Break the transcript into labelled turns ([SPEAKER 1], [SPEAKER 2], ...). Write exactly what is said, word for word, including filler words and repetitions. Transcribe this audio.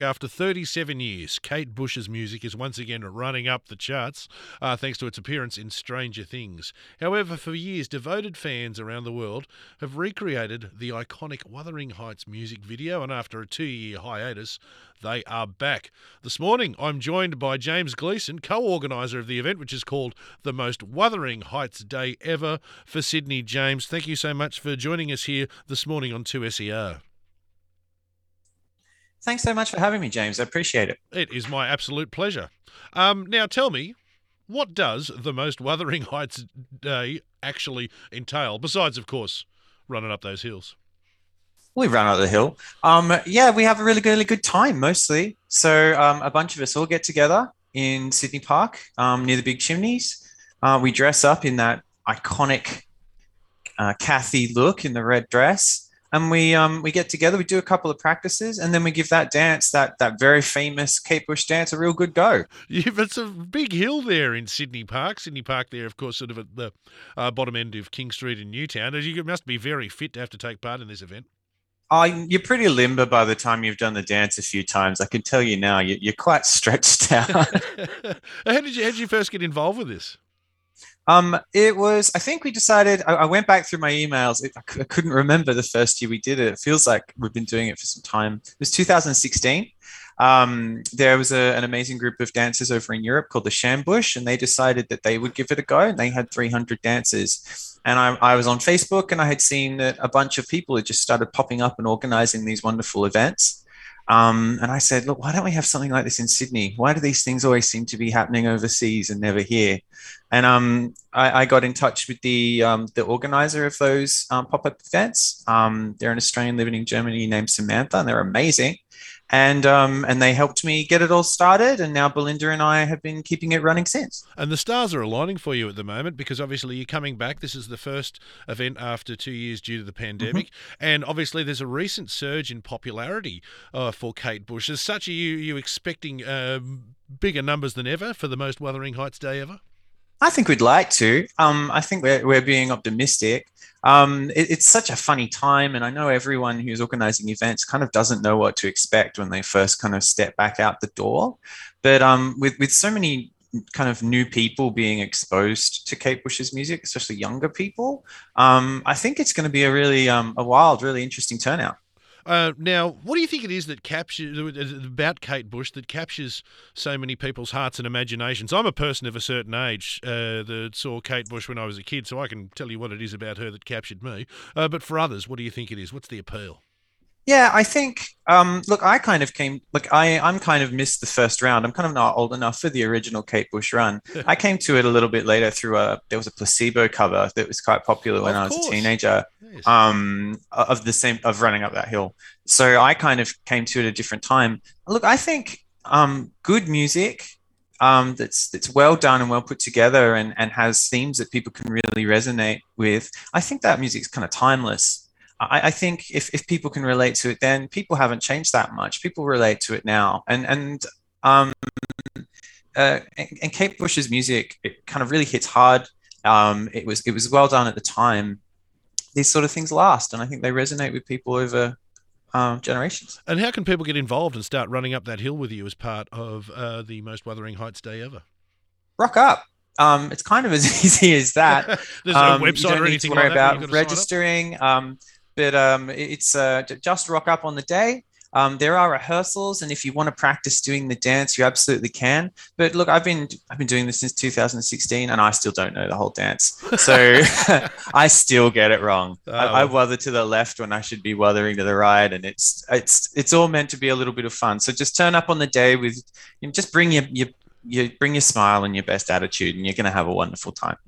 [SPEAKER 1] After thirty-seven years, Kate Bush's music is once again running up the charts uh, thanks to its appearance in Stranger Things. However, for years, devoted fans around the world have recreated the iconic Wuthering Heights music video, and after a two-year hiatus, they are back. This morning, I'm joined by James Gleeson, co-organiser of the event, which is called the Most Wuthering Heights Day Ever for Sydney. James, thank you so much for joining us here this morning on two S E R.
[SPEAKER 2] Thanks so much for having me, James. I appreciate it.
[SPEAKER 1] It is my absolute pleasure. Um, now, tell me, what does the Most Wuthering Heights Day actually entail, besides, of course, running up those hills?
[SPEAKER 2] We run up the hill. Um, yeah, we have a really good, really good time mostly. So um, a bunch of us all get together in Sydney Park um, near the Big Chimneys. Uh, we dress up in that iconic uh, Kathy look in the red dress. And we um, we get together, we do a couple of practices, and then we give that dance, that that very famous Kate Bush dance, a real good go.
[SPEAKER 1] Yeah, it's a big hill there in Sydney Park. Sydney Park there, of course, sort of at the uh, bottom end of King Street in Newtown. You must be very fit to have to take part in this event.
[SPEAKER 2] Oh, you're pretty limber by the time you've done the dance a few times. I can tell you now, you're quite stretched out.
[SPEAKER 1] how did you how did you first get involved with this?
[SPEAKER 2] Um, it was, I think we decided, I, I went back through my emails. It, I, c- I couldn't remember the first year we did it. It feels like we've been doing it for some time. It was two thousand sixteen. Um, there was a, an amazing group of dancers over in Europe called the Shambush, and they decided that they would give it a go. And they had three hundred dancers. And I, I was on Facebook, and I had seen that a bunch of people had just started popping up and organizing these wonderful events. Um, and I said, look, why don't we have something like this in Sydney? Why do these things always seem to be happening overseas and never here? And um, I, I got in touch with the um, the organizer of those um, pop-up events. Um, they're an Australian living in Germany named Samantha, and they're amazing. And um, and they helped me get it all started. And now Belinda and I have been keeping it running since.
[SPEAKER 1] And the stars are aligning for you at the moment because obviously you're coming back. This is the first event after two years due to the pandemic. Mm-hmm. And obviously there's a recent surge in popularity uh, for Kate Bush. As such, are you, you expecting uh, bigger numbers than ever for the Most Wuthering Heights Day ever?
[SPEAKER 2] I think we'd like to. Um, I think we're, we're being optimistic. Um, it, it's such a funny time, and I know everyone who's organizing events kind of doesn't know what to expect when they first kind of step back out the door. But um, with, with so many kind of new people being exposed to Kate Bush's music, especially younger people, um, I think it's going to be a really um, a wild, really interesting turnout.
[SPEAKER 1] Uh, now, what do you think it is that captures about Kate Bush that captures so many people's hearts and imaginations? I'm a person of a certain age uh, that saw Kate Bush when I was a kid, so I can tell you what it is about her that captured me. Uh, but for others, what do you think it is? What's the appeal?
[SPEAKER 2] Yeah, I think, um, look, I kind of came, look, I, I'm kind of missed the first round. I'm kind of not old enough for the original Kate Bush run. I came to it a little bit later through a, there was a placebo cover that was quite popular when
[SPEAKER 1] of
[SPEAKER 2] I was
[SPEAKER 1] course.
[SPEAKER 2] a teenager,
[SPEAKER 1] Yes.
[SPEAKER 2] um, of the same, of running up that hill. So I kind of came to it at a different time. Look, I think um, good music um, that's that's well done and well put together and, and has themes that people can really resonate with. I think that music's kind of timeless. I, I think if, if people can relate to it, then people haven't changed that much. People relate to it now. And and um, uh, and, and Kate Bush's music, it kind of really hits hard. Um, it was it was well done at the time. These sort of things last, and I think they resonate with people over um, generations.
[SPEAKER 1] And how can people get involved and start running up that hill with you as part of uh, the Most Wuthering Heights Day ever?
[SPEAKER 2] Rock up. Um, it's kind of as easy as that.
[SPEAKER 1] There's
[SPEAKER 2] um,
[SPEAKER 1] no website
[SPEAKER 2] you don't
[SPEAKER 1] or
[SPEAKER 2] need
[SPEAKER 1] anything
[SPEAKER 2] to worry
[SPEAKER 1] like that
[SPEAKER 2] about registering. Um, but um, it's uh, just rock up on the day. Um, there are rehearsals, and if you want to practice doing the dance, you absolutely can. But look, I've been I've been doing this since two thousand sixteen, and I still don't know the whole dance, so I still get it wrong.
[SPEAKER 1] Oh.
[SPEAKER 2] I, I wuther to the left when I should be wuthering to the right, and it's it's it's all meant to be a little bit of fun. So just turn up on the day with, you know, just bring your your you bring your smile and your best attitude, and you're going to have a wonderful time.